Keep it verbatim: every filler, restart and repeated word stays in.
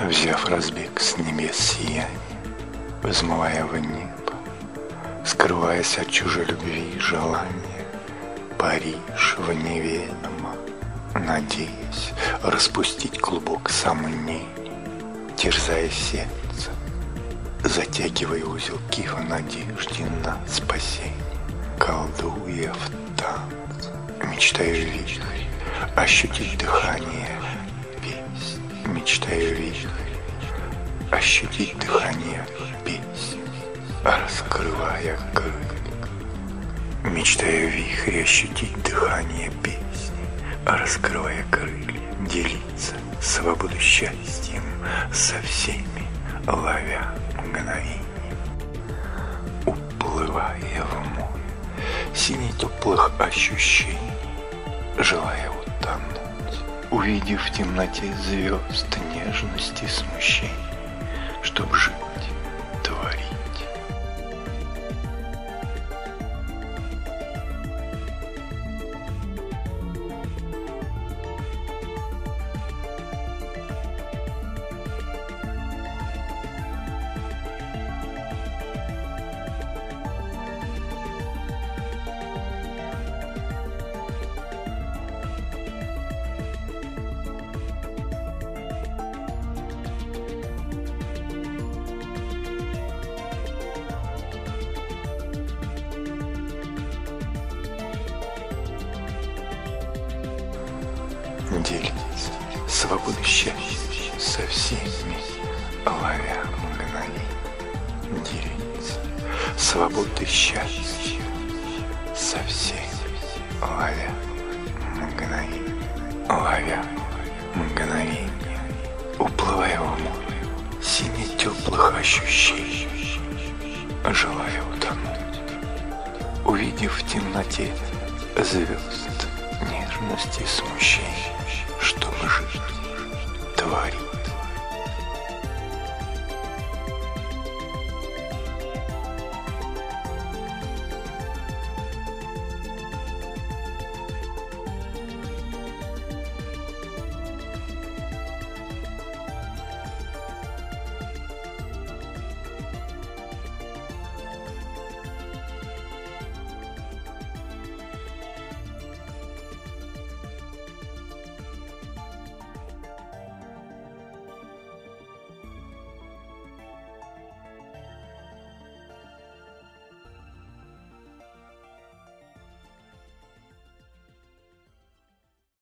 Взяв разбег с небес сияние, взмывая в небо, скрываясь от чужой любви и желания, паришь в неведомо, надеясь распустить клубок сомнений, терзая сердце, затягивая узелки в надежде на спасение, колдуя в танце, мечтаю вихрь, ощутить дыхание песни, мечтаю вихрь, ощутить дыхание песни, раскрывая крылья, мечтаю вихрь, ощутить дыхание песни, раскрывая крылья, делиться свободу счастьем со всеми, ловя мгновение, уплывая в море синий теплых ощущений, желая утонуть, увидев в темноте звезд нежности и смущений, чтоб жить, творить. Делиться свободу счастья со всеми, ловя мгновение, делиться свободу счастья со всеми, ловя мгновение, ловя мгновение, уплывая в море сине теплых ощущений, желая утонуть, увидев в темноте звезд нежности и смущения, чтобы жить, творить.